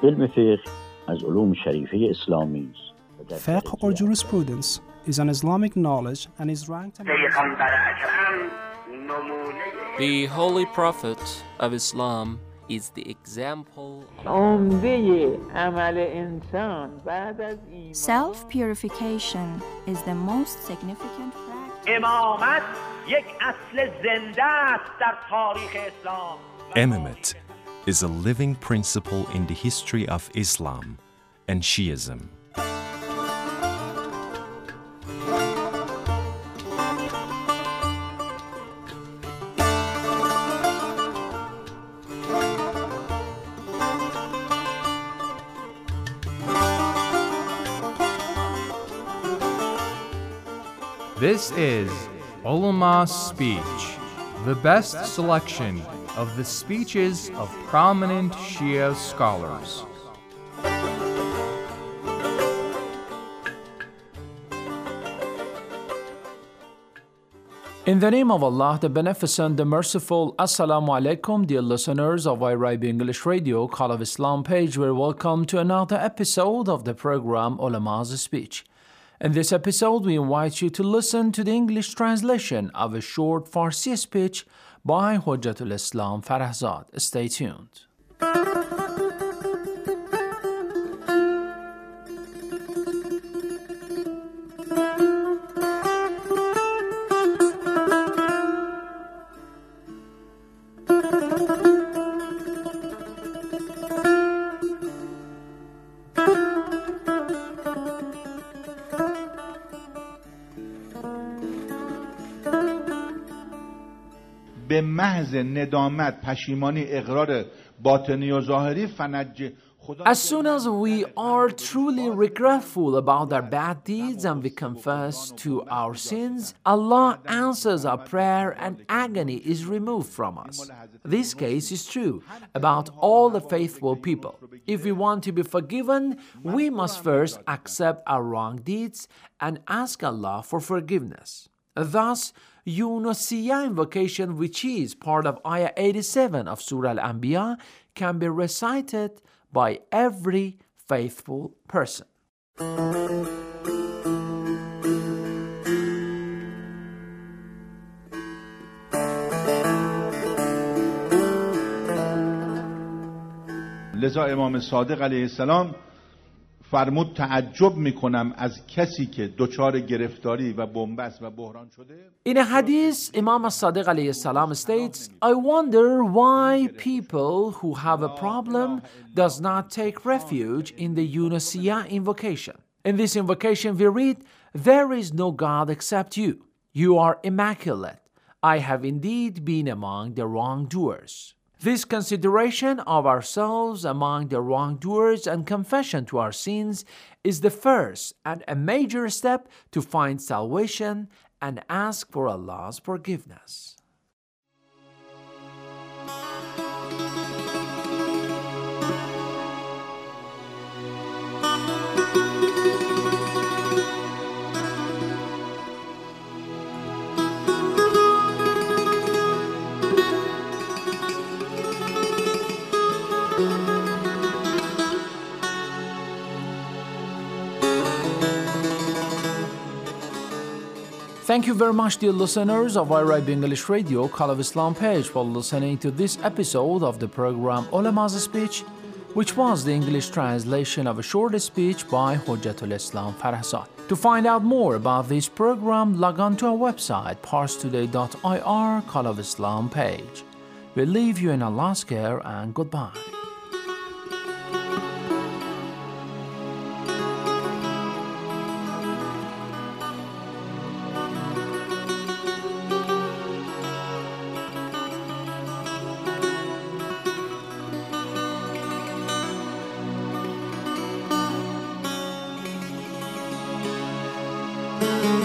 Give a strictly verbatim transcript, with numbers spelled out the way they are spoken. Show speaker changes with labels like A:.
A: علم فقه از علوم شریفه اسلامی است.
B: Fiqh or jurisprudence is an Islamic knowledge and is ranked among
C: The Holy Prophet of Islam is the example
D: Self-purification is the most significant practice.
E: Imamate is a living principle in the history of Islam and Shiism.
F: This is Ulama's Speech, the best selection of the speeches of prominent Shia scholars.
G: In the name of Allah, the Beneficent, the Merciful, Assalamu alaikum, dear listeners of Irabi English Radio, Call of Islam page, we're welcome to another episode of the program Ulama's Speech. In this episode, we invite you to listen to the English translation of a short Farsi speech by Hujjatul Islam Farahzad. Stay tuned.
H: به محض ندامت پشیمانی اقرار باطنی و ظاهری فنج
G: As soon as we are truly regretful about our bad deeds and we confess to our sins, Allah answers our prayer and agony is removed from us. This case is true about all the faithful people. If we want to be forgiven, we must first accept our wrong deeds and ask Allah for forgiveness. Thus, Yunusiyya invocation, which is part of Ayah eighty-seven of Surah Al-Anbiya, can be recited by every faithful person.
H: لذا امام صادق علیه السلام فرمود تعجب میکنم از کسی که دچار گرفتاری و بنبست و بحران شده.
G: In a hadith, Imam Sadiq alayhi salam states, I wonder why people who have a problem does not take refuge in the Yunusiyya invocation. In this invocation we read, there is no God except you. You are immaculate. I have indeed been among the wrongdoers. This consideration of ourselves among the wrongdoers and confession to our sins is the first and a major step to find salvation and ask for Allah's forgiveness. Thank you very much, dear listeners of Irabi English Radio, Call of Islam page, for listening to this episode of the program Ulama's Speech, which was the English translation of a short speech by Hujjatul Islam Farahzad. To find out more about this program, log on to our website, parstoday dot I R, Call of Islam page. We leave you in Allah's care and goodbye.
I: Thank you.